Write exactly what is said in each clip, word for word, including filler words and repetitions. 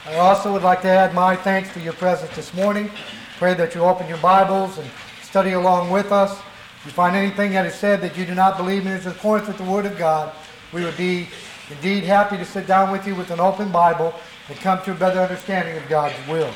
I also would like to add my thanks for your presence this morning. Pray that you open your Bibles and study along with us. If you find anything that is said that you do not believe in is in accordance with the Word of God, we would be indeed happy to sit down with you with an open Bible and come to a better understanding of God's will.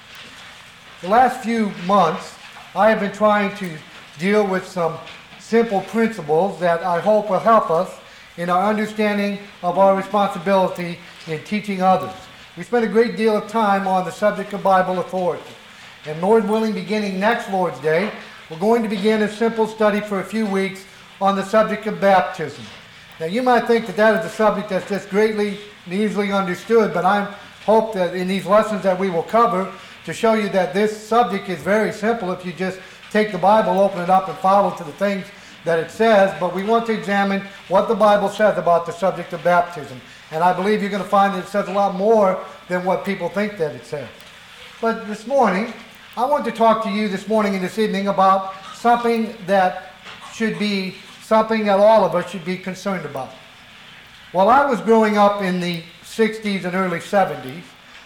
The last few months, I have been trying to deal with some simple principles that I hope will help us in our understanding of our responsibility in teaching others. We spent a great deal of time on the subject of Bible authority. And Lord willing, beginning next Lord's Day, we're going to begin a simple study for a few weeks on the subject of baptism. Now you might think that that is a subject that's just greatly and easily understood, but I hope that in these lessons that we will cover to show you that this subject is very simple if you just take the Bible, open it up, and follow to the things that it says. But we want to examine what the Bible says about the subject of baptism. And I believe you're going to find that it says a lot more than what people think that it says. But this morning, I want to talk to you this morning and this evening about something that should be something that all of us should be concerned about. While I was growing up in the sixties and early seventies,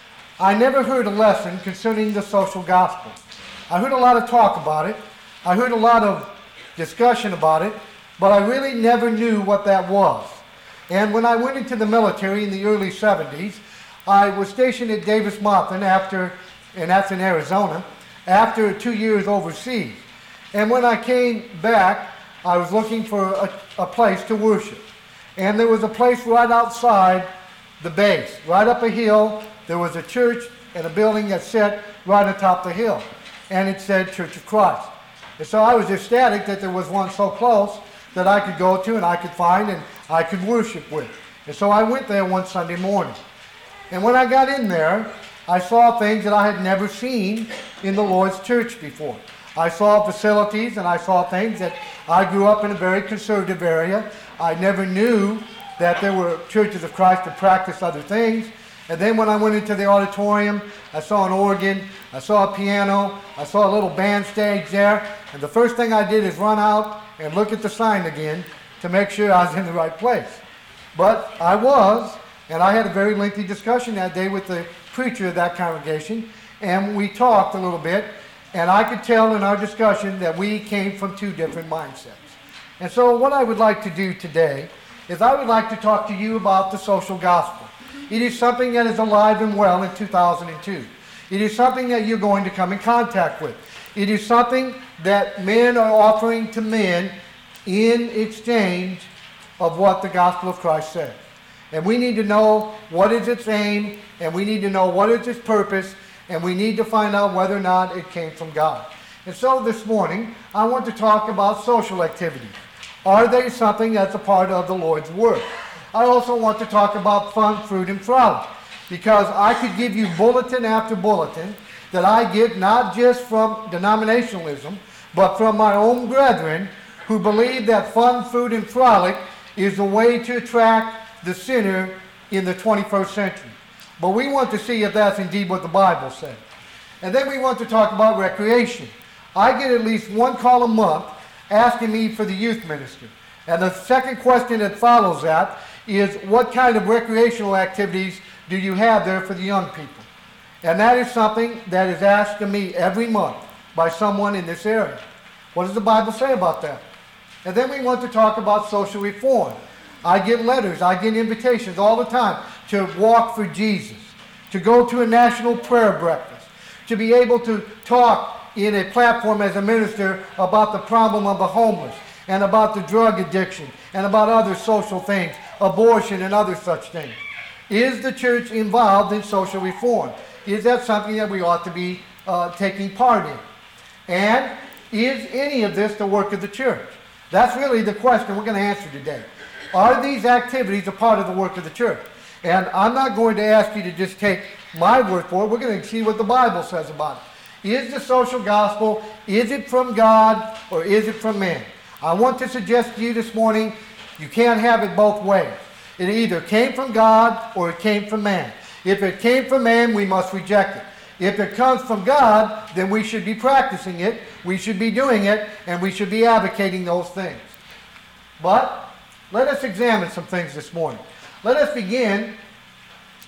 I never heard a lesson concerning the social gospel. I heard a lot of talk about it. I heard a lot of discussion about it, but I really never knew what that was. And when I went into the military in the early seventies, I was stationed at Davis-Monthan after, and that's in Arizona, after two years overseas. And when I came back, I was looking for a, a place to worship. And there was a place right outside the base, right up a hill. There was a church and a building that sat right atop the hill. And it said Church of Christ. And so I was ecstatic that there was one so close that I could go to and I could find and I could worship with. And so I went there one Sunday morning. And when I got in there, I saw things that I had never seen in the Lord's church before. I saw facilities and I saw things that I grew up in a very conservative area. I never knew that there were churches of Christ that practiced other things. And then when I went into the auditorium, I saw an organ, I saw a piano, I saw a little band stage there. And the first thing I did is run out and look at the sign again to make sure I was in the right place. But I was, and I had a very lengthy discussion that day with the preacher of that congregation, and we talked a little bit, and I could tell in our discussion that we came from two different mindsets. And so what I would like to do today is I would like to talk to you about the social gospel. It is something that is alive and well in two thousand two. It is something that you're going to come in contact with. It is something that men are offering to men in exchange of what the gospel of Christ says. And we need to know what is its aim, and we need to know what is its purpose, and we need to find out whether or not it came from God. And so this morning, I want to talk about social activities. Are they something that's a part of the Lord's work? I also want to talk about fun, fruit, and frolic, because I could give you bulletin after bulletin that I get not just from denominationalism, but from my own brethren who believe that fun, fruit, and frolic is a way to attract the sinner in the twenty-first century. But we want to see if that's indeed what the Bible says. And then we want to talk about recreation. I get at least one call a month asking me for the youth minister. And the second question that follows that is, what kind of recreational activities do you have there for the young people? And that is something that is asked of me every month by someone in this area. What does the Bible say about that? And then we want to talk about social reform. I get letters, I get invitations all the time to walk for Jesus, to go to a national prayer breakfast, to be able to talk in a platform as a minister about the problem of the homeless, and about the drug addiction, and about other social things, abortion and other such things. Is the church involved in social reform? Is that something that we ought to be uh, taking part in? And is any of this the work of the church? That's really the question we're going to answer today. Are these activities a part of the work of the church? And I'm not going to ask you to just take my word for it. We're going to see what the Bible says about it. Is the social gospel, is it from God or is it from man? I want to suggest to you this morning, you can't have it both ways. It either came from God or it came from man. If it came from man, we must reject it. If it comes from God, then we should be practicing it, we should be doing it, and we should be advocating those things. But let us examine some things this morning. Let us begin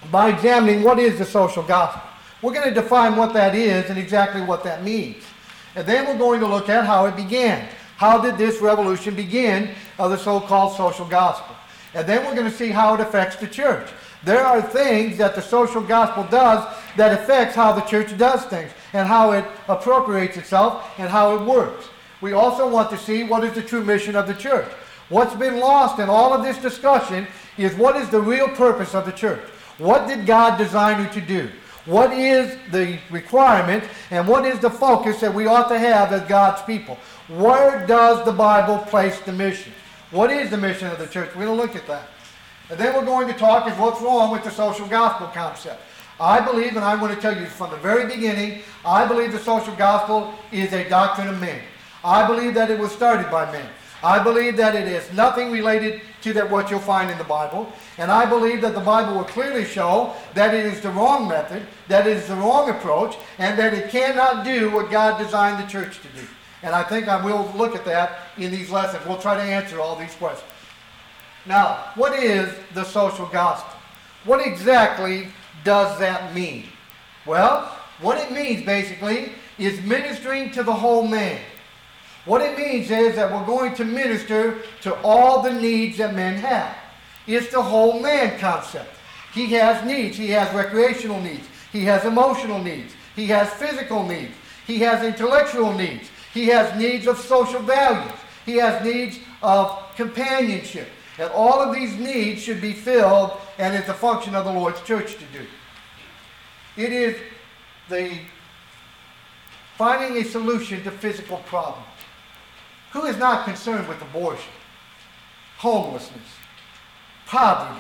by examining what is the social gospel. We're going to define what that is and exactly what that means. And then we're going to look at how it began. How did this revolution begin of the so-called social gospel? And then we're going to see how it affects the church. There are things that the social gospel does that affects how the church does things and how it appropriates itself and how it works. We also want to see what is the true mission of the church. What's been lost in all of this discussion is what is the real purpose of the church. What did God design it to do? What is the requirement and what is the focus that we ought to have as God's people? Where does the Bible place the mission? What is the mission of the church? We're going to look at that. And then we're going to talk is what's wrong with the social gospel concept. I believe, and I'm going to tell you from the very beginning, I believe the social gospel is a doctrine of men. I believe that it was started by men. I believe that it is nothing related to that what you'll find in the Bible. And I believe that the Bible will clearly show that it is the wrong method, that it is the wrong approach, and that it cannot do what God designed the church to do. And I think I will look at that in these lessons. We'll try to answer all these questions. Now, what is the social gospel? What exactly does that mean? Well, what it means basically is ministering to the whole man. What it means is that we're going to minister to all the needs that men have. It's the whole man concept. He has needs. He has recreational needs. He has emotional needs. He has physical needs. He has intellectual needs. He has needs of social values. He has needs of companionship. And all of these needs should be filled, and it's a function of the Lord's church to do. It is the finding a solution to physical problems. Who is not concerned with abortion, homelessness, poverty,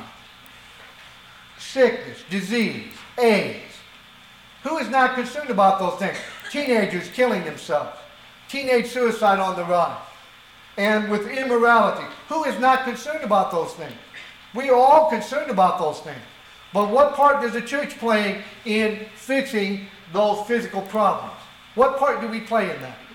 sickness, disease, AIDS? Who is not concerned about those things? Teenagers killing themselves, teenage suicide on the rise, and with immorality. Who is not concerned about those things? We are all concerned about those things. But what part does the church play in fixing those physical problems? What part do we play in that?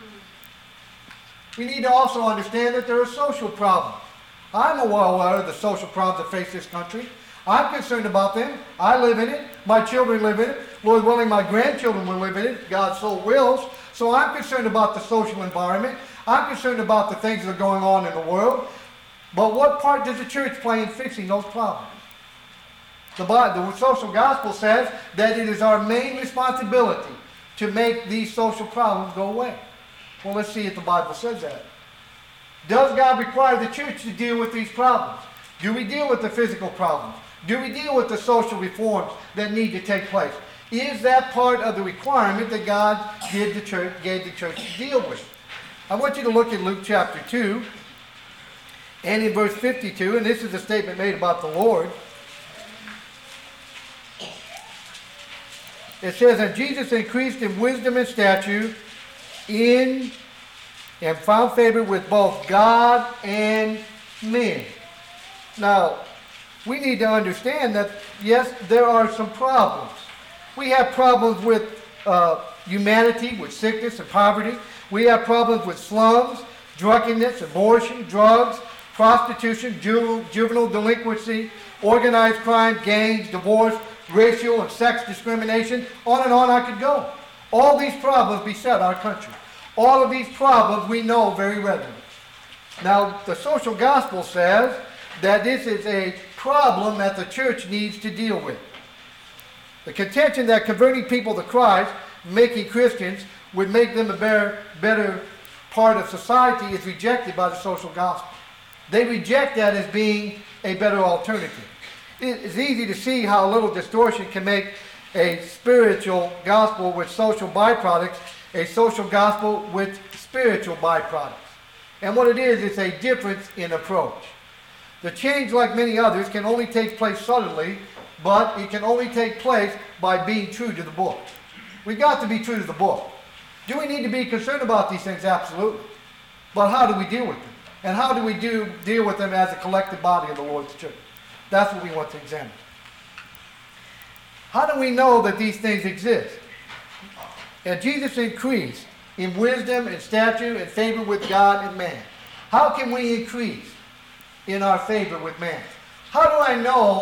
We need to also understand that there are social problems. I'm well aware of the social problems that face this country. I'm concerned about them. I live in it. My children live in it. Lord willing, my grandchildren will live in it. God so wills. So I'm concerned about the social environment. I'm concerned about the things that are going on in the world. But what part does the church play in fixing those problems? The, the social gospel says that it is our main responsibility to make these social problems go away. Well, let's see if the Bible says that. Does God require the church to deal with these problems? Do we deal with the physical problems? Do we deal with the social reforms that need to take place? Is that part of the requirement that God did the church, gave the church to deal with? I want you to look at Luke chapter two, and in verse fifty-two, and this is a statement made about the Lord. It says, and Jesus increased in wisdom and stature in and found favor with both God and men. Now, we need to understand that, yes, there are some problems. We have problems with uh, humanity, with sickness and poverty. We have problems with slums, drunkenness, abortion, drugs, prostitution, ju- juvenile delinquency, organized crime, gangs, divorce, racial and sex discrimination. On and on I could go. All these problems beset our country. All of these problems we know very readily. Now, the social gospel says that this is a problem that the church needs to deal with. The contention that converting people to Christ, making Christians, would make them a better, better part of society is rejected by the social gospel. They reject that as being a better alternative. It's easy to see how a little distortion can make a spiritual gospel with social byproducts a social gospel with spiritual byproducts. And what it is, it's a difference in approach. The change, like many others, can only take place subtly, but it can only take place by being true to the book. We've got to be true to the book. Do we need to be concerned about these things? Absolutely. But how do we deal with them? And how do we do deal with them as a collective body of the Lord's church? That's what we want to examine. How do we know that these things exist? And Jesus increased in wisdom and stature and favor with God and man. How can we increase in our favor with man? How do I know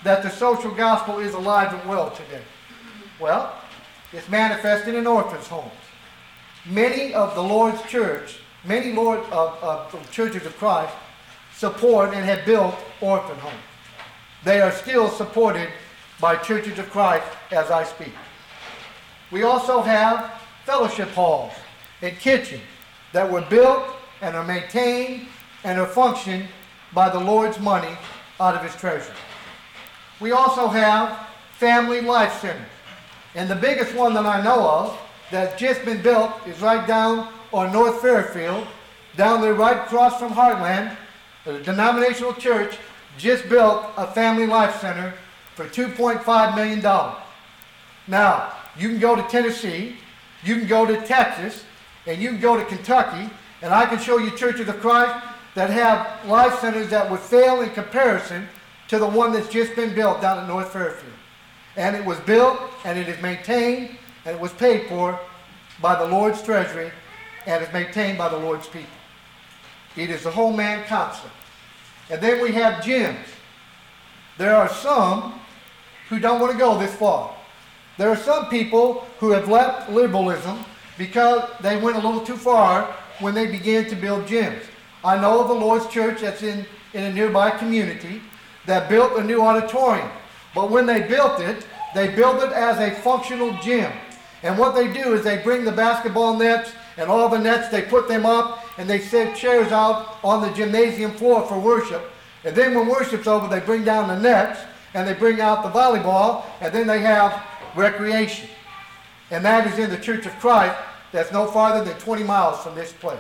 that the social gospel is alive and well today? Well, it's manifested in orphans' homes. Many of the Lord's church, many Lord of, of the churches of Christ support and have built orphan homes. They are still supported by churches of Christ as I speak. We also have fellowship halls and kitchens that were built and are maintained and are functioned by the Lord's money out of His treasure. We also have family life centers. And the biggest one that I know of that's just been built is right down on North Fairfield, down there right across from Heartland. The denominational church just built a family life center for two point five million dollars. Now, you can go to Tennessee, you can go to Texas, and you can go to Kentucky, and I can show you churches of Christ that have life centers that would fail in comparison to the one that's just been built down at North Fairfield. And it was built, and it is maintained, and it was paid for by the Lord's treasury, and is maintained by the Lord's people. It is the whole man concept. And then we have gyms. There are some who don't want to go this far. There are some people who have left liberalism because they went a little too far when they began to build gyms. I know of a Lord's church that's in, in a nearby community that built a new auditorium. But when they built it, they built it as a functional gym. And what they do is they bring the basketball nets and all the nets, they put them up, and they set chairs out on the gymnasium floor for worship. And then when worship's over, they bring down the nets, and they bring out the volleyball, and then they have recreation. And that is in the Church of Christ that's no farther than twenty miles from this place.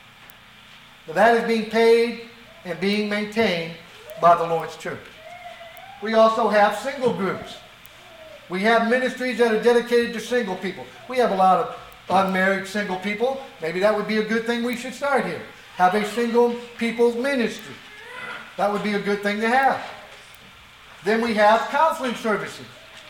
But that is being paid and being maintained by the Lord's church. We also have single groups. We have ministries that are dedicated to single people. We have a lot of unmarried single people. Maybe that would be a good thing we should start here. Have a single people's ministry. That would be a good thing to have. Then we have counseling services.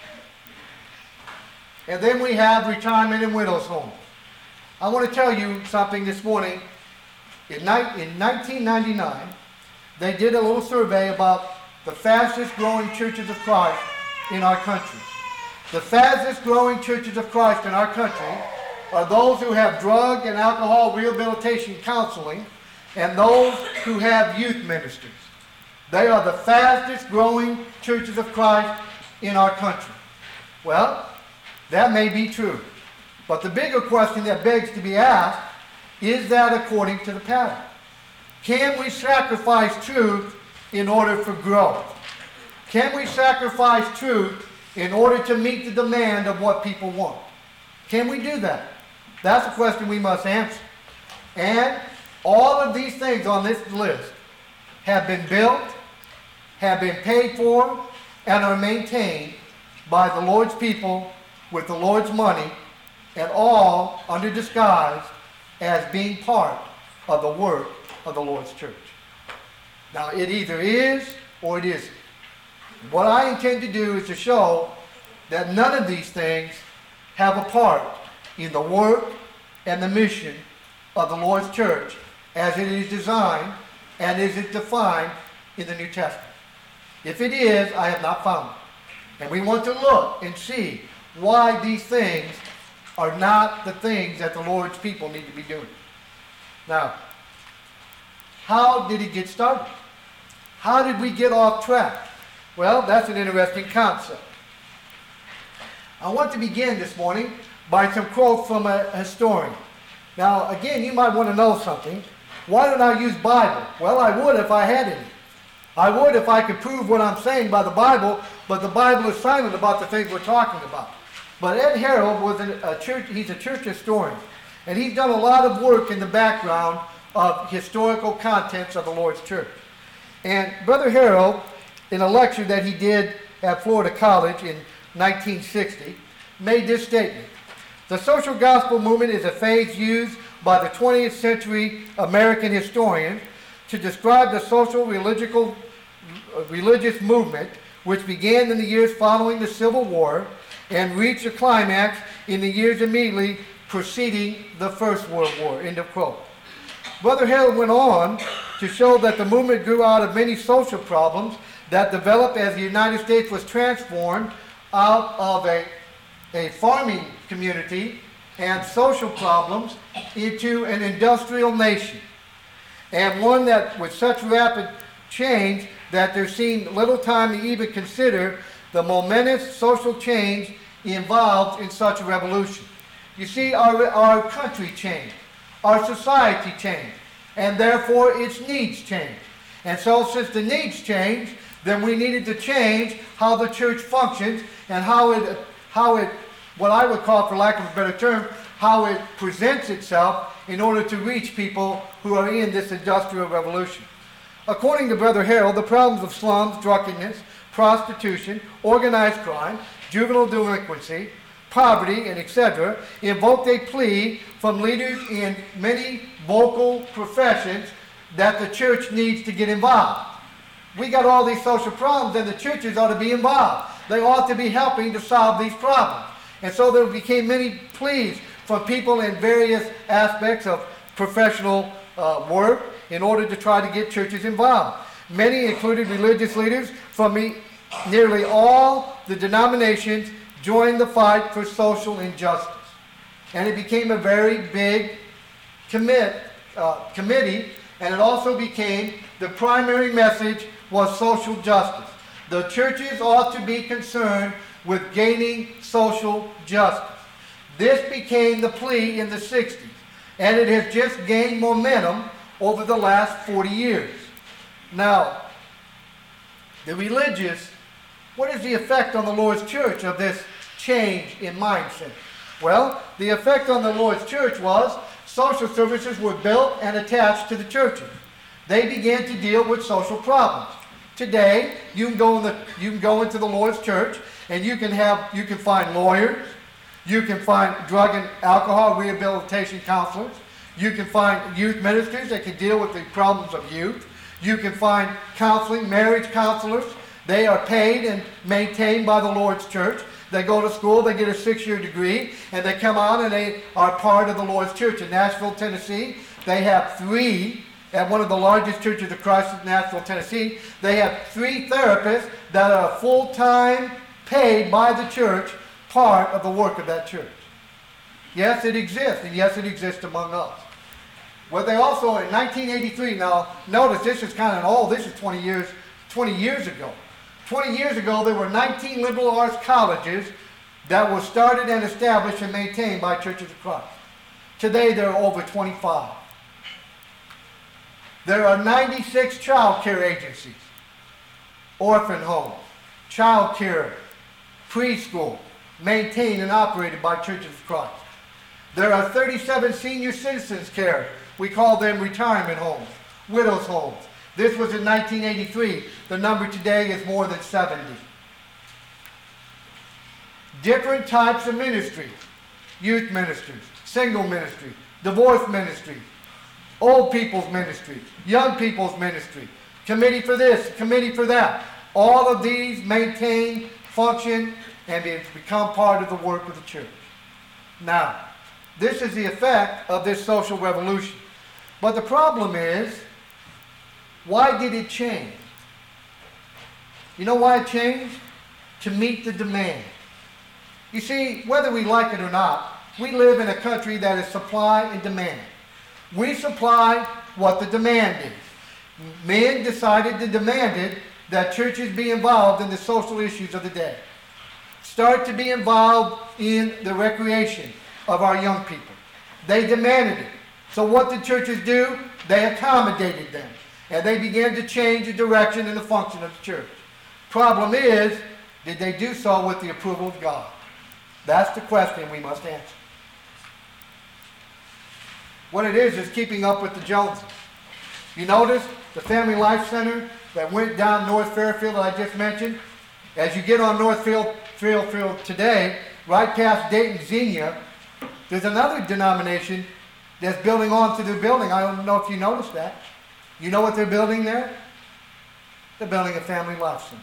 And then we have retirement and widows' homes. I want to tell you something this morning. In, in nineteen ninety-nine, they did a little survey about the fastest growing churches of Christ in our country. The fastest growing churches of Christ in our country are those who have drug and alcohol rehabilitation counseling and those who have youth ministries. They are the fastest growing churches of Christ in our country. Well, that may be true. But the bigger question that begs to be asked, is that according to the pattern? Can we sacrifice truth in order for growth? Can we sacrifice truth in order to meet the demand of what people want? Can we do that? That's a question we must answer. And all of these things on this list have been built, have been paid for, and are maintained by the Lord's people with the Lord's money, and all under disguise as being part of the work of the Lord's church. Now, it either is or it isn't. What I intend to do is to show that none of these things have a part in the work and the mission of the Lord's church as it is designed and as it defined in the New Testament. If it is, I have not found it. And we want to look and see why these things are not the things that the Lord's people need to be doing. Now, how did it get started? How did we get off track? Well, that's an interesting concept. I want to begin this morning by some quotes from a historian. Now, again, you might want to know something. Why don't I use Bible? Well, I would if I had any. I would if I could prove what I'm saying by the Bible, but the Bible is silent about the things we're talking about. But Ed Harold was a church, he's a church historian, and he's done a lot of work in the background of historical contents of the Lord's church. And Brother Harold, in a lecture that he did at Florida College in nineteen sixty, made this statement: the social gospel movement is a phrase used by the twentieth century American historian to describe the social religious, religious movement which began in the years following the Civil War and reached a climax in the years immediately preceding the First World War. End of quote. Brother Harold went on to show that the movement grew out of many social problems that developed as the United States was transformed out of a, a farming community and social problems into an industrial nation, and one that with such rapid change that there seemed little time to even consider the momentous social change involved in such a revolution. You see, our, our country changed, our society changed, and therefore its needs changed. And so since the needs changed, then we needed to change how the church functions and how it, how it, what I would call, for lack of a better term, how it presents itself in order to reach people who are in this industrial revolution. According to Brother Harold, the problems of slums, drunkenness, prostitution, organized crime, juvenile delinquency, poverty, and et cetera invoked a plea from leaders in many vocal professions that the church needs to get involved. We got all these social problems, and the churches ought to be involved. They ought to be helping to solve these problems. And so there became many pleas from people in various aspects of professional uh, work in order to try to get churches involved. Many included religious leaders from me, nearly all the denominations joined the fight for social injustice. And it became a very big commit, uh, committee, and it also became the primary message was social justice. The churches ought to be concerned with gaining social justice. This became the plea in the sixties, and it has just gained momentum over the last forty years. Now, the religious, what is the effect on the Lord's church of this change in mindset? Well, the effect on the Lord's church was social services were built and attached to the churches. They began to deal with social problems. Today, you can go in the you can go into the Lord's church and you can have you can find lawyers, you can find drug and alcohol rehabilitation counselors, you can find youth ministers that can deal with the problems of youth. You can find counseling, marriage counselors. They are paid and maintained by the Lord's church. They go to school, they get a six-year degree, and they come out and they are part of the Lord's church. In Nashville, Tennessee, they have three, at one of the largest churches of Christ in Nashville, Tennessee, they have three therapists that are full-time, paid by the church, part of the work of that church. Yes, it exists, and yes, it exists among us. Well, they also, in nineteen eighty-three, now notice this is kind of old, this is twenty years, twenty years ago. twenty years ago, there were nineteen liberal arts colleges that were started and established and maintained by Churches of Christ. Today, there are over twenty-five. There are ninety-six child care agencies, orphan homes, child care, preschool, maintained and operated by Churches of Christ. There are thirty-seven senior citizens care. We call them retirement homes, widows' homes. This was in nineteen eighty-three. The number today is more than seventy. Different types of ministries. Youth ministries, single ministry, divorce ministry, old people's ministry, young people's ministry, committee for this, committee for that. All of these maintain, function, and it's become part of the work of the church. Now, this is the effect of this social revolution. But the problem is, why did it change? You know why it changed? To meet the demand. You see, whether we like it or not, we live in a country that is supply and demand. We supply what the demand is. Men decided and demanded that churches be involved in the social issues of the day. Start to be involved in the recreation of our young people. They demanded it. So what did churches do? They accommodated them. And they began to change the direction and the function of the church. Problem is, did they do so with the approval of God? That's the question we must answer. What it is is keeping up with the Joneses. You notice the Family Life Center that went down North Fairfield that I just mentioned? As you get on North Field, Fairfield today, right past Dayton Xenia, there's another denomination that's building onto their building. I don't know if you noticed that. You know what they're building there? They're building a Family Life Center.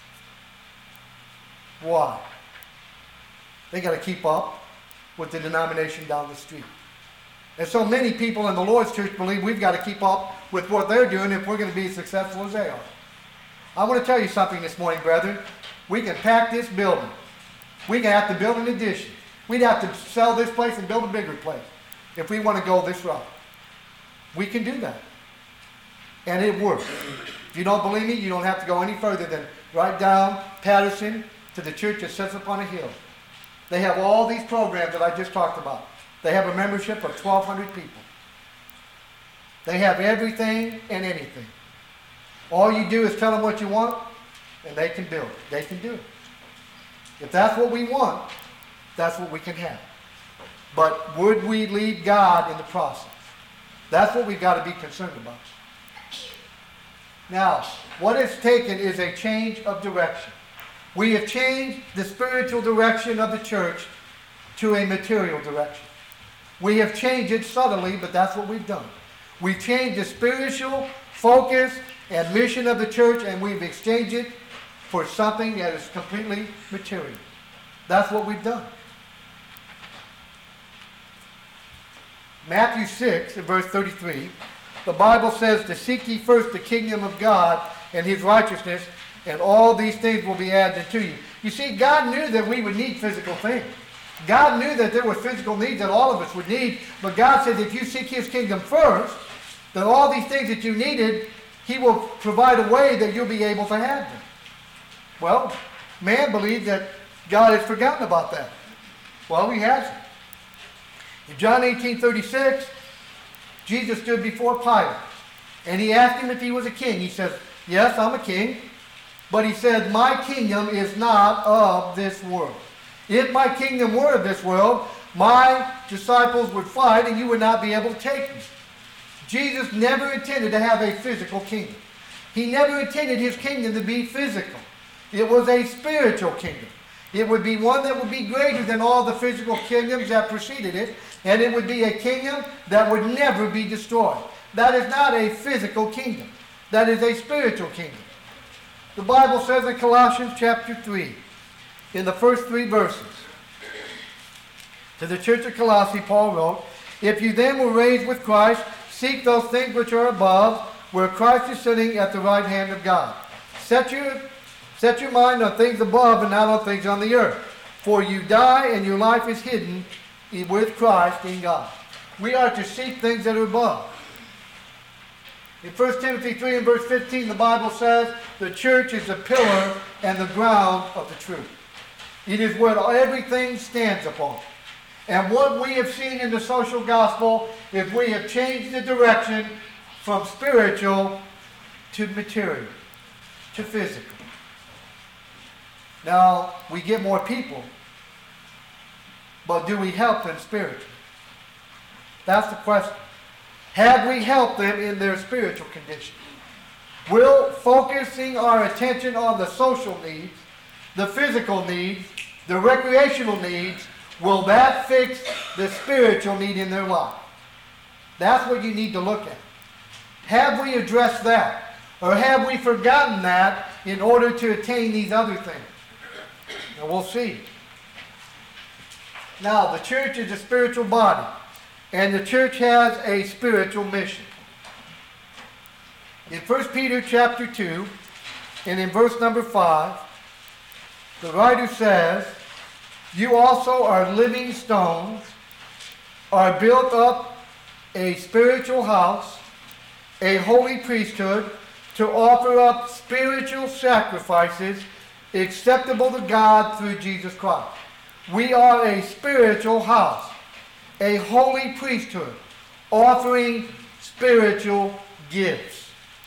Why? They got to keep up with the denomination down the street. And so many people in the Lord's church believe we've got to keep up with what they're doing if we're going to be as successful as they are. I want to tell you something this morning, brethren. We can pack this building. We can have to build an addition. We'd have to sell this place and build a bigger place if we want to go this route. We can do that. And it works. If you don't believe me, you don't have to go any further than right down Patterson to the church that sits upon a hill. They have all these programs that I just talked about. They have a membership of twelve hundred people. They have everything and anything. All you do is tell them what you want, and they can build it. They can do it. If that's what we want, that's what we can have. But would we lead God in the process? That's what we've got to be concerned about. Now, what it's taken is a change of direction. We have changed the spiritual direction of the church to a material direction. We have changed it subtly, but that's what we've done. We've changed the spiritual focus and mission of the church, and we've exchanged it for something that is completely material. That's what we've done. Matthew six, in verse thirty-three, the Bible says, to seek ye first the kingdom of God and his righteousness, and all these things will be added to you. You see, God knew that we would need physical things. God knew that there were physical needs that all of us would need, but God said if you seek his kingdom first, then all these things that you needed, he will provide a way that you'll be able to have them. Well, man believed that God had forgotten about that. Well, he hasn't. In John eighteen thirty-six, Jesus stood before Pilate, and he asked him if he was a king. He says, yes, I'm a king, but he said, my kingdom is not of this world. If my kingdom were of this world, my disciples would fight, and you would not be able to take me. Jesus never intended to have a physical kingdom. He never intended his kingdom to be physical. It was a spiritual kingdom. It would be one that would be greater than all the physical kingdoms that preceded it, and it would be a kingdom that would never be destroyed. That is not a physical kingdom. That is a spiritual kingdom. The Bible says in Colossians chapter three, in the first three verses, to the church of Colossae, Paul wrote, if you then were raised with Christ, seek those things which are above, where Christ is sitting at the right hand of God. Set your, set your mind on things above and not on things on the earth. For you die and your life is hidden with Christ in God. We are to seek things that are above. In First Timothy three and verse fifteen, the Bible says, the church is the pillar and the ground of the truth. It is where everything stands upon. And what we have seen in the social gospel is we have changed the direction from spiritual to material, to physical. Now, we get more people, but do we help them spiritually? That's the question. Have we helped them in their spiritual condition? Will focusing our attention on the social needs, the physical needs, the recreational needs, will that fix the spiritual need in their life? That's what you need to look at. Have we addressed that? Or have we forgotten that in order to attain these other things? Now we'll see. Now, the church is a spiritual body, and the church has a spiritual mission. In First Peter chapter two, and in verse number five, the writer says, you also are living stones, are built up a spiritual house, a holy priesthood, to offer up spiritual sacrifices acceptable to God through Jesus Christ. We are a spiritual house, a holy priesthood, offering spiritual gifts.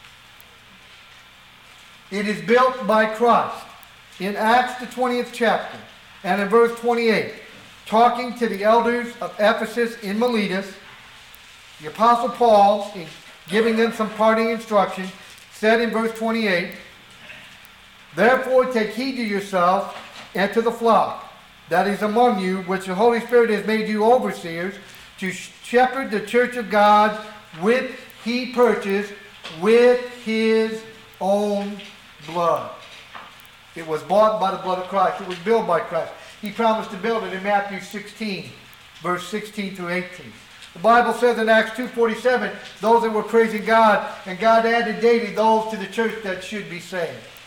It is built by Christ. In Acts the twentieth chapter, and in verse twenty-eight, talking to the elders of Ephesus in Miletus, the Apostle Paul, in giving them some parting instruction, said in verse twenty-eight, therefore take heed to yourself and to the flock that is among you, which the Holy Spirit has made you overseers, to shepherd the church of God, which he purchased with his own blood. It was bought by the blood of Christ. It was built by Christ. He promised to build it in Matthew sixteen, verse sixteen through eighteen. The Bible says in Acts two forty-seven, those that were praising God, and God added daily those to the church that should be saved.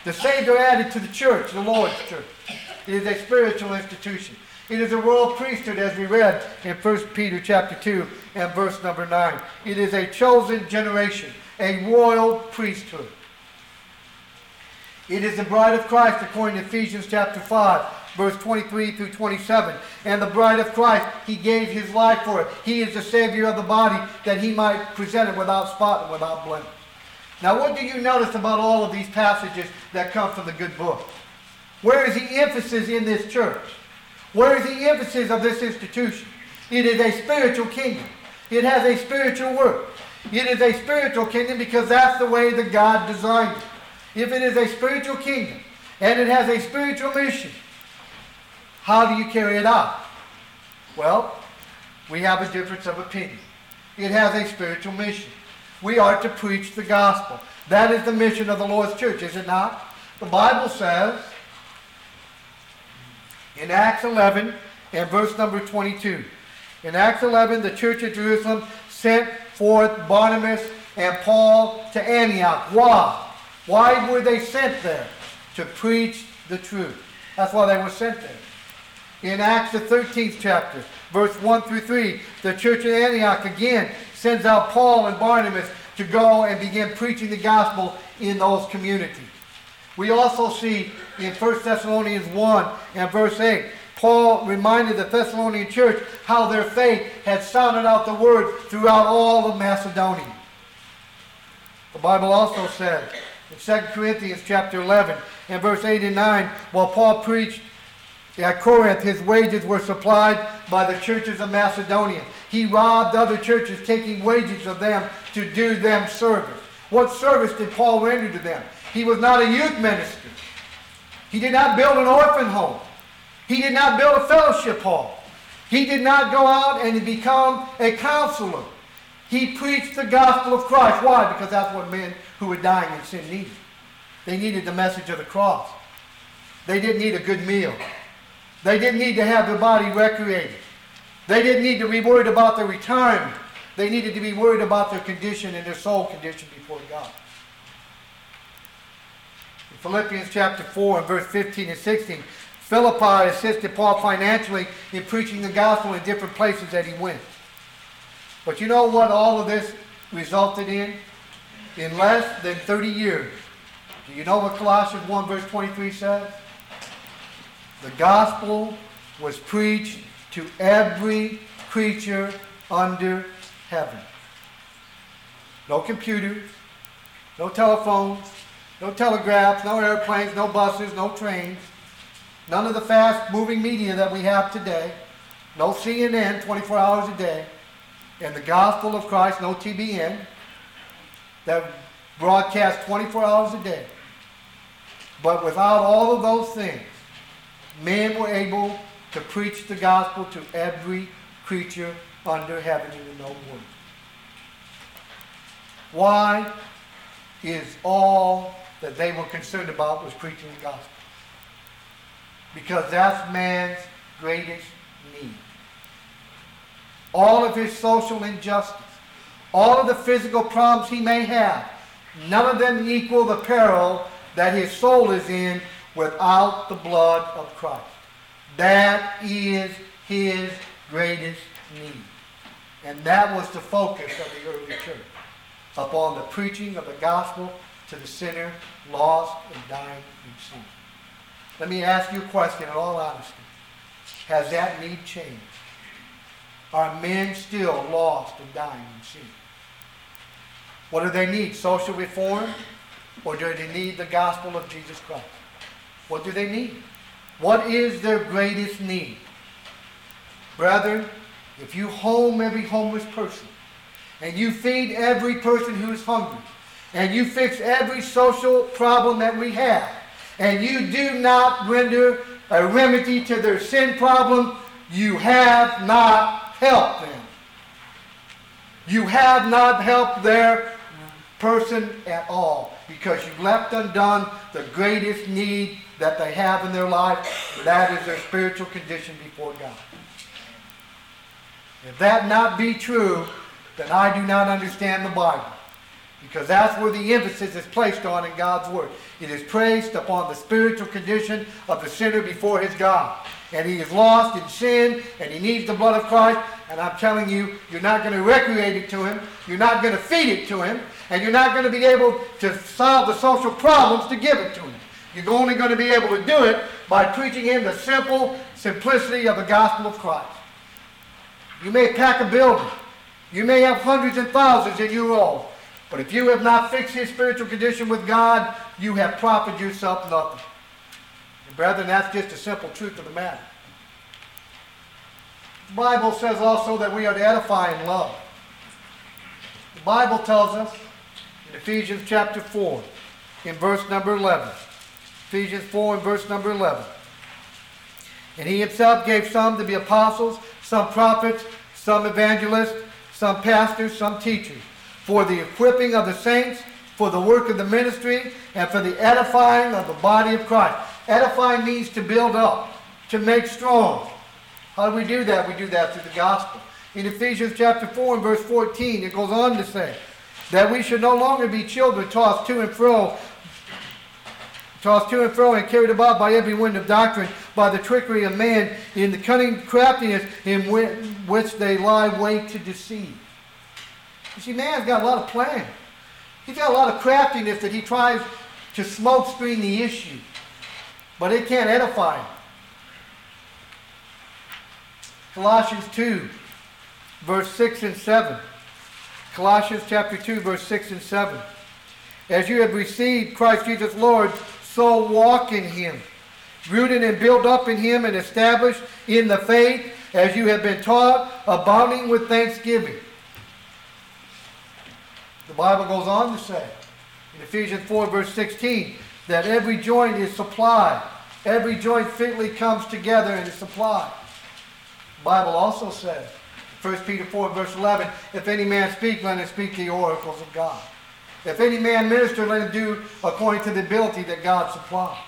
The saved are added to the church, the Lord's church. It is a spiritual institution. It is a royal priesthood, as we read in First Peter chapter two and verse number nine. It is a chosen generation, a royal priesthood. It is the bride of Christ, according to Ephesians chapter five, verse twenty-three through twenty-seven. And the bride of Christ, he gave his life for it. He is the Savior of the body, that he might present it without spot and without blemish. Now, what do you notice about all of these passages that come from the good book? Where is the emphasis in this church? Where is the emphasis of this institution? It is a spiritual kingdom. It has a spiritual work. It is a spiritual kingdom because that's the way that God designed it. If it is a spiritual kingdom and it has a spiritual mission, how do you carry it out? Well, we have a difference of opinion. It has a spiritual mission. We are to preach the gospel. That is the mission of the Lord's church, is it not? The Bible says in Acts eleven and verse number twenty-two. In Acts eleven, the church at Jerusalem sent forth Barnabas and Paul to Antioch. Why? Why were they sent there? To preach the truth. That's why they were sent there. In Acts the thirteenth chapter, verse one through three, the church at Antioch again sends out Paul and Barnabas to go and begin preaching the gospel in those communities. We also see in First Thessalonians one and verse eight, Paul reminded the Thessalonian church how their faith had sounded out the word throughout all of Macedonia. The Bible also says in Second Corinthians chapter eleven and verse eight and nine, while Paul preached at Corinth, his wages were supplied by the churches of Macedonia. He robbed other churches, taking wages of them to do them service. What service did Paul render to them? He was not a youth minister. He did not build an orphan home. He did not build a fellowship hall. He did not go out and become a counselor. He preached the gospel of Christ. Why? Because that's what men who were dying in sin needed. They needed the message of the cross. They didn't need a good meal. They didn't need to have their body recreated. They didn't need to be worried about their retirement. They needed to be worried about their condition and their soul condition before God. In Philippians chapter four and verse fifteen and sixteen, Philippi assisted Paul financially in preaching the gospel in different places that he went. But you know what all of this resulted in? In less than thirty years. Do you know what Colossians one verse twenty-three says? The gospel was preached to every creature under heaven. No computers, no telephones, no telegraphs, no airplanes, no buses, no trains. None of the fast-moving media that we have today. No C N N twenty-four hours a day. And the gospel of Christ, no T B N, that broadcasts twenty-four hours a day. But without all of those things, men were able to preach the gospel to every creature under heaven in the known world. Why is all that they were concerned about was preaching the gospel? Because that's man's greatest need. All of his social injustice, all of the physical problems he may have, none of them equal the peril that his soul is in without the blood of Christ. That is his greatest need. And that was the focus of the early church, upon the preaching of the gospel to the sinner, lost and dying in sin. Let me ask you a question in all honesty. Has that need changed? Are men still lost and dying in sin? What do they need? Social reform? Or do they need the gospel of Jesus Christ? What do they need? What is their greatest need? Brethren, if you home every homeless person, and you feed every person who is hungry, and you fix every social problem that we have, and you do not render a remedy to their sin problem, you have not helped them. You have not helped their person at all, because you've left undone the greatest need that they have in their life. That is their spiritual condition before God. If that not be true, then I do not understand the Bible. Because that's where the emphasis is placed on in God's Word. It is placed upon the spiritual condition of the sinner before his God. And he is lost in sin, and he needs the blood of Christ. And I'm telling you, you're not going to recreate it to him. You're not going to feed it to him. And you're not going to be able to solve the social problems to give it to him. You're only going to be able to do it by preaching him the simple simplicity of the gospel of Christ. You may pack a building. You may have hundreds and thousands in your own. But if you have not fixed his spiritual condition with God, you have profited yourself nothing. And brethren, that's just a simple truth of the matter. The Bible says also that we are to edify in love. The Bible tells us in Ephesians chapter four, in verse number eleven. Ephesians four and verse number eleven. And he himself gave some to be apostles, some prophets, some evangelists, some pastors, some teachers, for the equipping of the saints, for the work of the ministry, and for the edifying of the body of Christ. Edifying means to build up, to make strong. How do we do that? We do that through the gospel. In Ephesians chapter four and verse fourteen, it goes on to say that we should no longer be children tossed to and fro, tossed to and fro and carried about by every wind of doctrine, by the trickery of man, in the cunning craftiness in which they lie wait to deceive. You see, man's got a lot of plan. He's got a lot of craftiness that he tries to smoke screen the issue. But it can't edify him. Colossians two, verse six and seven. Colossians chapter two, verse six and seven. As you have received Christ Jesus Lord, so walk in him, rooted and built up in him and established in the faith as you have been taught, abounding with thanksgiving. The Bible goes on to say in Ephesians four verse sixteen that every joint is supplied. Every joint fitly comes together and is supplied. The Bible also says, First Peter four verse eleven, if any man speak, let him speak the oracles of God. If any man minister, let him do according to the ability that God supplies.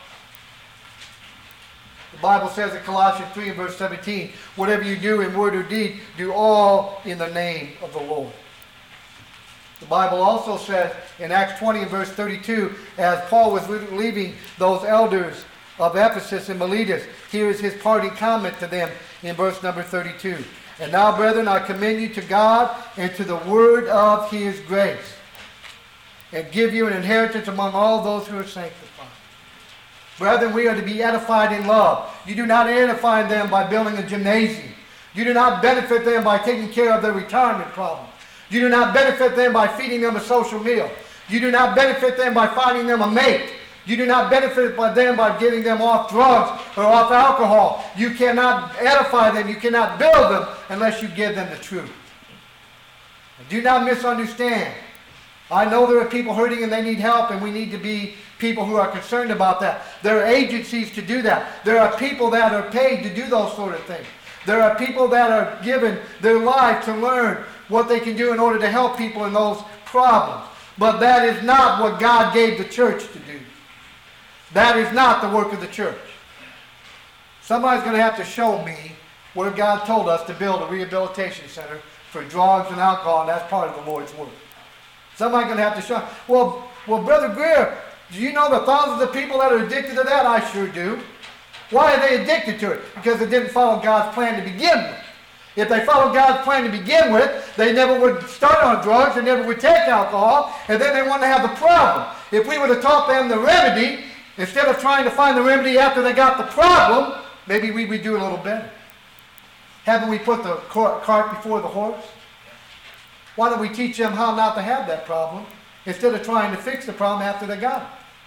The Bible says in Colossians three and verse seventeen, whatever you do in word or deed, do all in the name of the Lord. The Bible also says in Acts twenty and verse thirty-two, as Paul was leaving those elders of Ephesus and Miletus, here is his parting comment to them in verse number thirty-two. And now, brethren, I commend you to God and to the word of his grace, and give you an inheritance among all those who are sanctified. Brethren, we are to be edified in love. You do not edify them by building a gymnasium. You do not benefit them by taking care of their retirement problem. You do not benefit them by feeding them a social meal. You do not benefit them by finding them a mate. You do not benefit by them by getting them off drugs or off alcohol. You cannot edify them. You cannot build them unless you give them the truth. And do not misunderstand. I know there are people hurting and they need help, and we need to be people who are concerned about that. There are agencies to do that. There are people that are paid to do those sort of things. There are people that are given their life to learn what they can do in order to help people in those problems. But that is not what God gave the church to do. That is not the work of the church. Somebody's going to have to show me where God told us to build a rehabilitation center for drugs and alcohol, and that's part of the Lord's work. Somebody's going to have to show. Well, well, Brother Greer, do you know the thousands of people that are addicted to that? I sure do. Why are they addicted to it? Because they didn't follow God's plan to begin with. If they followed God's plan to begin with, they never would start on drugs, they never would take alcohol, and then they wouldn't have the problem. If we would have taught them the remedy, instead of trying to find the remedy after they got the problem, maybe we would do a little better. Haven't we put the cart before the horse? Why don't we teach them how not to have that problem instead of trying to fix the problem after they got it?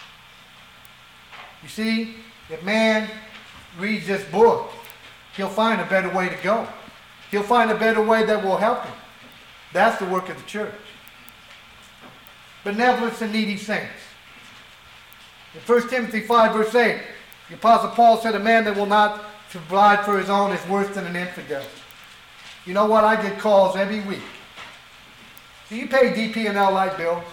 You see, if man reads this book, he'll find a better way to go. He'll find a better way that will help him. That's the work of the church. Benevolence and needy saints. In First Timothy five verse eight, the Apostle Paul said, a man that will not provide for his own is worse than an infidel. You know what? I get calls every week. Do you pay D P and L light bills?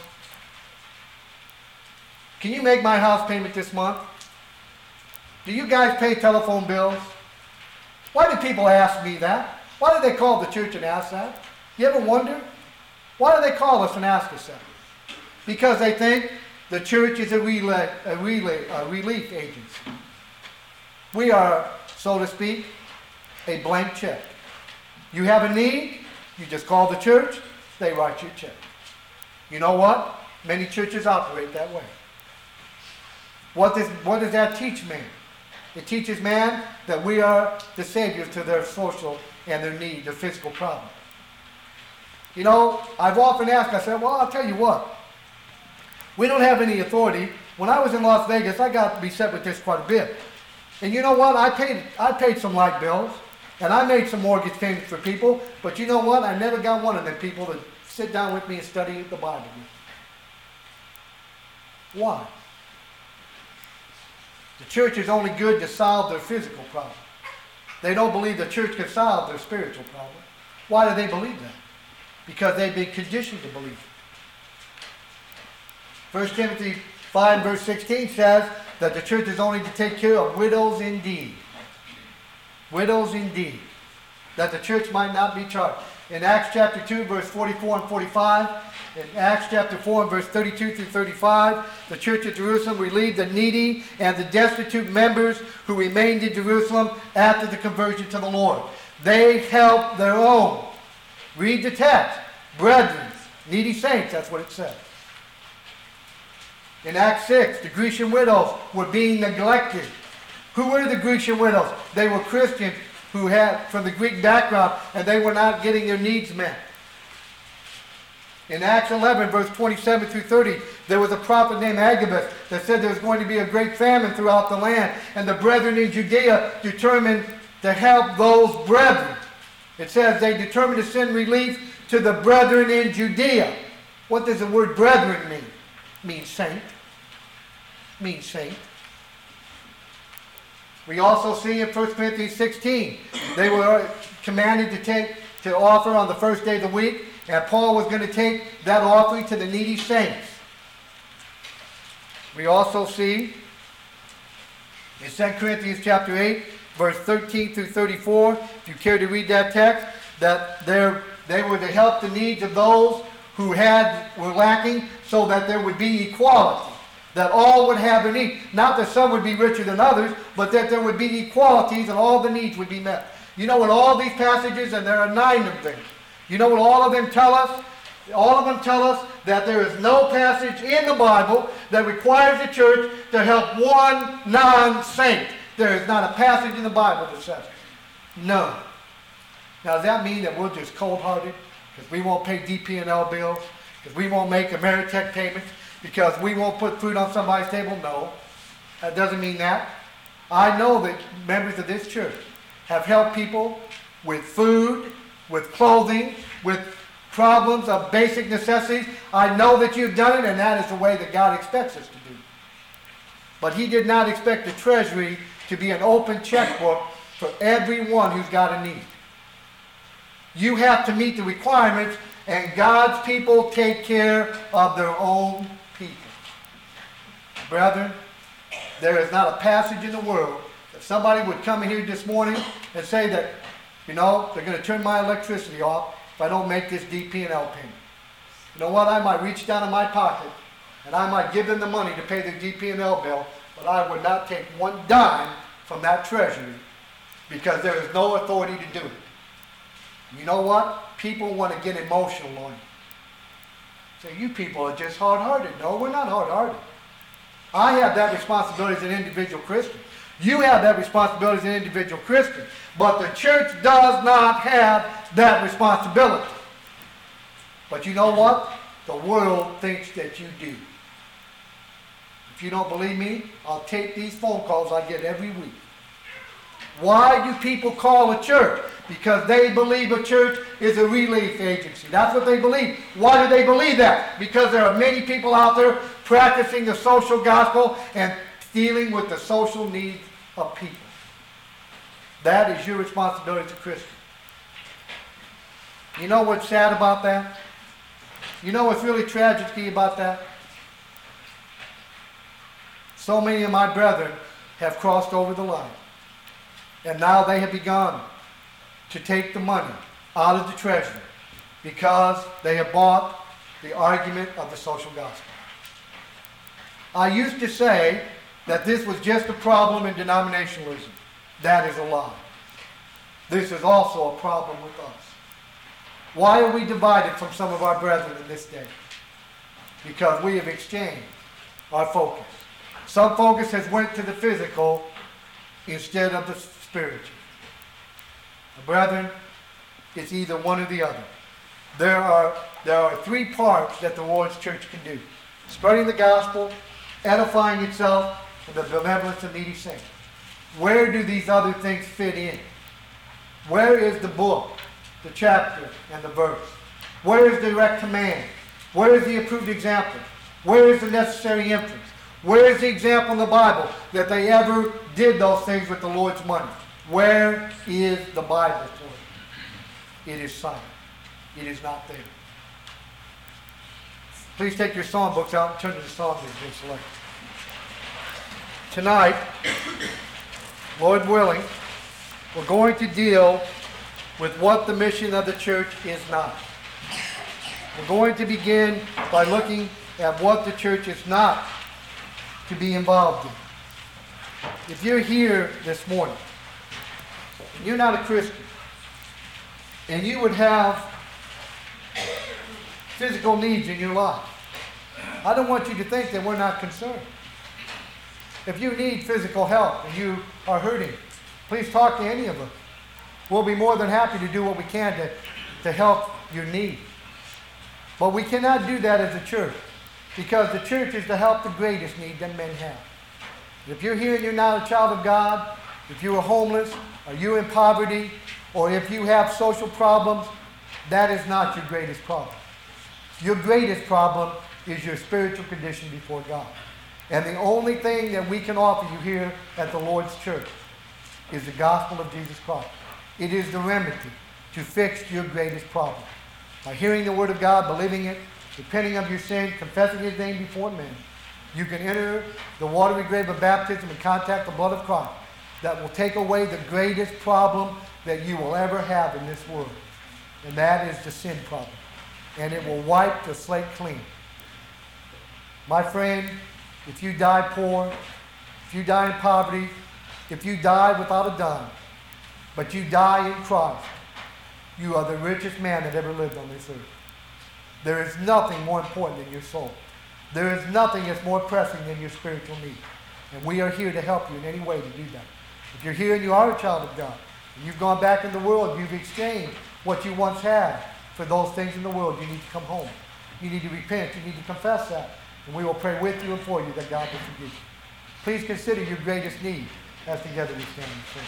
Can you make my house payment this month? Do you guys pay telephone bills? Why do people ask me that? Why do they call the church and ask that? You ever wonder? Why do they call us and ask us that? because they think the church is a, relay, a, relay, a relief agency. We are, so to speak, a blank check. You have a need, you just call the church, they write you a check. You know what? Many churches operate that way. What does, what does that teach man? It teaches man that we are the saviors to their social and their need, their physical problem. You know, I've often asked, I said, well, I'll tell you what. We don't have any authority. When I was in Las Vegas, I got beset with this quite a bit. And you know what? I paid, I paid some light bills, and I made some mortgage payments for people, but you know what? I never got one of them people to sit down with me and study the Bible with me. Why? The church is only good to solve their physical problem. They don't believe the church can solve their spiritual problem. Why do they believe that? Because they've been conditioned to believe it. First Timothy five verse sixteen says that the church is only to take care of widows indeed. Widows indeed. That the church might not be charged. In Acts chapter two verse forty-four and forty-five, in Acts chapter four and verse thirty-two through thirty-five, the church at Jerusalem relieved the needy and the destitute members who remained in Jerusalem after the conversion to the Lord. They helped their own. Read the text. Brethren, needy saints, that's what it says. In Acts six, the Grecian widows were being neglected. Who were the Grecian widows? They were Christians who had, from the Greek background, and they were not getting their needs met. In Acts eleven, verse twenty-seven through thirty, there was a prophet named Agabus that said there was going to be a great famine throughout the land, and the brethren in Judea determined to help those brethren. It says they determined to send relief to the brethren in Judea. What does the word brethren mean? It means saint. It means saint. We also see in First Corinthians sixteen, they were commanded to take to offer on the first day of the week, and Paul was going to take that offering to the needy saints. We also see in Second Corinthians chapter eight, verse thirteen through thirty-four, if you care to read that text, that they were to help the needs of those who had were lacking, so that there would be equality, that all would have a need. Not that some would be richer than others, but that there would be equalities and all the needs would be met. You know what all these passages, and there are nine of them, you know what all of them tell us? All of them tell us that there is no passage in the Bible that requires the church to help one non-saint. There is not a passage in the Bible that says it. No. Now, does that mean that we're just cold-hearted? Because we won't pay D P and L bills? Because we won't make Ameritech payments? Because we won't put food on somebody's table? No. That doesn't mean that. I know that members of this church have helped people with food, with clothing, with problems of basic necessities. I know that you've done it, and that is the way that God expects us to do. But He did not expect the treasury to be an open checkbook for everyone who's got a need. You have to meet the requirements, and God's people take care of their own people. Brethren, there is not a passage in the world that somebody would come in here this morning and say that, you know, they're going to turn my electricity off if I don't make this D P and L payment. You know what? I might reach down in my pocket and I might give them the money to pay the D P and L bill, but I would not take one dime from that treasury because there is no authority to do it. You know what? People want to get emotional on you. Say, you people are just hard-hearted. No, we're not hard-hearted. I have that responsibility as an individual Christian. You have that responsibility as an individual Christian. But the church does not have that responsibility. But you know what? The world thinks that you do. If you don't believe me, I'll take these phone calls I get every week. Why do people call a church? Because they believe a church is a relief agency. That's what they believe. Why do they believe that? Because there are many people out there practicing the social gospel and dealing with the social needs of people. That is your responsibility as a Christian. You know what's sad about that? You know what's really tragic about that? So many of my brethren have crossed over the line. And now they have begun to take the money out of the treasury because they have bought the argument of the social gospel. I used to say that this was just a problem in denominationalism. That is a lie. This is also a problem with us. Why are we divided from some of our brethren in this day? Because we have exchanged our focus. Some focus has went to the physical instead of the spiritual. Brethren, it's either one or the other. There are, there are three parts that the Lord's church can do: spreading the gospel, edifying itself, and the benevolence of needy saints. Where do these other things fit in? Where is the book, the chapter, and the verse? Where is the direct command? Where is the approved example? Where is the necessary inference? Where is the example in the Bible that they ever did those things with the Lord's money? Where is the Bible for it? It is silent. It is not there. Please take your psalm books out and turn to the psalm that has been selected. Tonight, Lord willing, we're going to deal with what the mission of the church is not. We're going to begin by looking at what the church is not to be involved in. If you're here this morning, and you're not a Christian, and you would have physical needs in your life, I don't want you to think that we're not concerned. If you need physical help and you are hurting, please talk to any of us. We'll be more than happy to do what we can to, to help your need. But we cannot do that as a church, because the church is to help the greatest need that men have. If you're here and you're not a child of God, if you are homeless, or you're in poverty, or if you have social problems, that is not your greatest problem. Your greatest problem is your spiritual condition before God. And the only thing that we can offer you here at the Lord's church is the gospel of Jesus Christ. It is the remedy to fix your greatest problem. By hearing the word of God, believing it, repenting of your sin, confessing his name before men, you can enter the watery grave of baptism and contact the blood of Christ that will take away the greatest problem that you will ever have in this world. And that is the sin problem. And it will wipe the slate clean. My friend, if you die poor, if you die in poverty, if you die without a dime, but you die in Christ, you are the richest man that ever lived on this earth. There is nothing more important than your soul. There is nothing that's more pressing than your spiritual need. And we are here to help you in any way to do that. If you're here and you are a child of God, and you've gone back in the world, you've exchanged what you once had for those things in the world, you need to come home. You need to repent. You need to confess that. And we will pray with you and for you that God will forgive you. Please consider your greatest need as together we stand and sing.